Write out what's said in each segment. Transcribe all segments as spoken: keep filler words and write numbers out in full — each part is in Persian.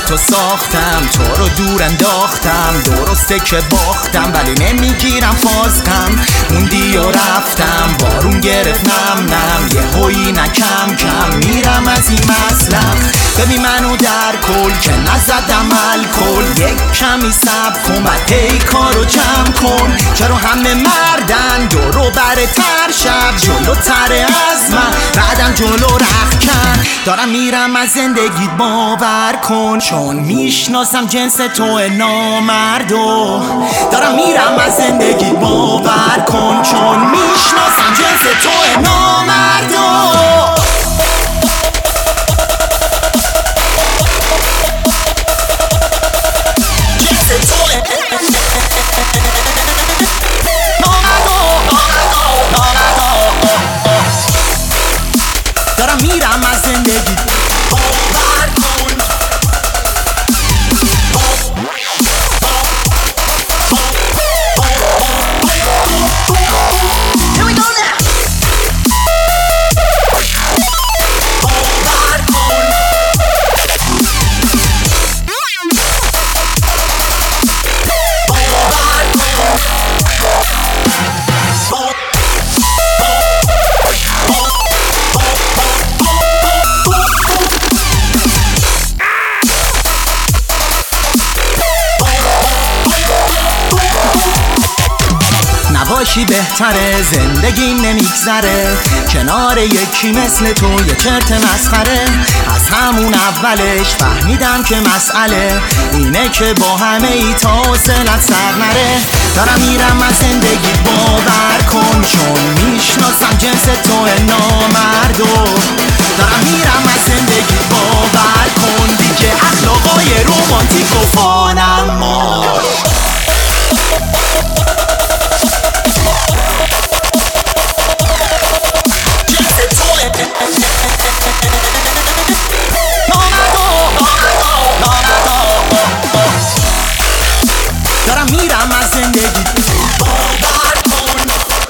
تو ساختم، تو رو دور انداختم، درسته که باختم ولی نمیگیرم فازم. موندی و رفتم، بارون گرفت نم نم، یه هویی نکم کم میرم از این مسلخ. ببین منو در کل که نزدم الکل، یک کمی صبر کن بعد هی کارو جمع کن. چرا همه مردن دورو بره تر، شب جلوتر از من بعدم جلو رخکن. دارم میرم از زندگیت باور کن، چون میشناسم جنس تو نامردو. دارم میرم از زندگیت باور کن، چون میشناسم جنس تو نامردو. دارم میرم از زندگی باور کن. Here we go now. باور کن. باور کن. نباشی بهتره، زندگی نمیگذره کنار یکی مثل تو، یه چرت مسخره. از همون اولش فهمیدم که مسئله اینه که با همه ای تا حوصلت سر نره. دارم میرم از زندگی باور کن، چون میشناسم جنس تو نامردو. دارم میرم از زندگی باور کن، دیگه اخلاقای رومانتیک و فانم ماش. دارم میرم از زندگی باور کن.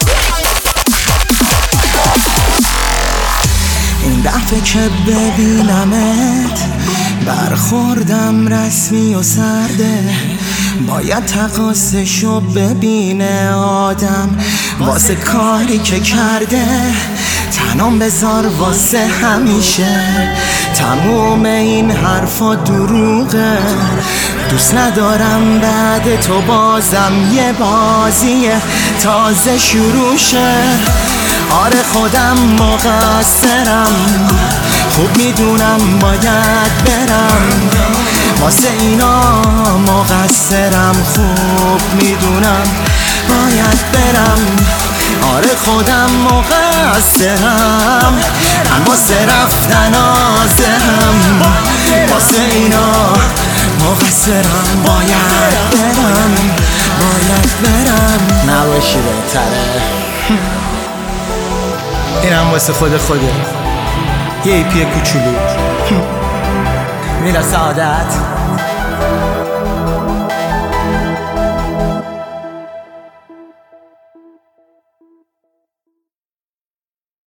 این دفعه که ببینمت برخوردم رسمی و سرده، باید تقاصشو ببینه آدم واسه کاری که کرده. تنام بذار واسه همیشه، تموم این حرفا دروغه. دوست ندارم بعد تو بازم یه بازی تازه شروع شه. آره خودم مقصرم، خوب میدونم باید برم، واسه اینا مقصرم، خوب میدونم باید برم. آره خودم مقصرم، من واسه رفتن آزم، واسه اینا مقصرم، باید برم، باید برم. نباشی بهتره. اینم واسه خود خوده، یه ایپی کوچولو میرسه عادت.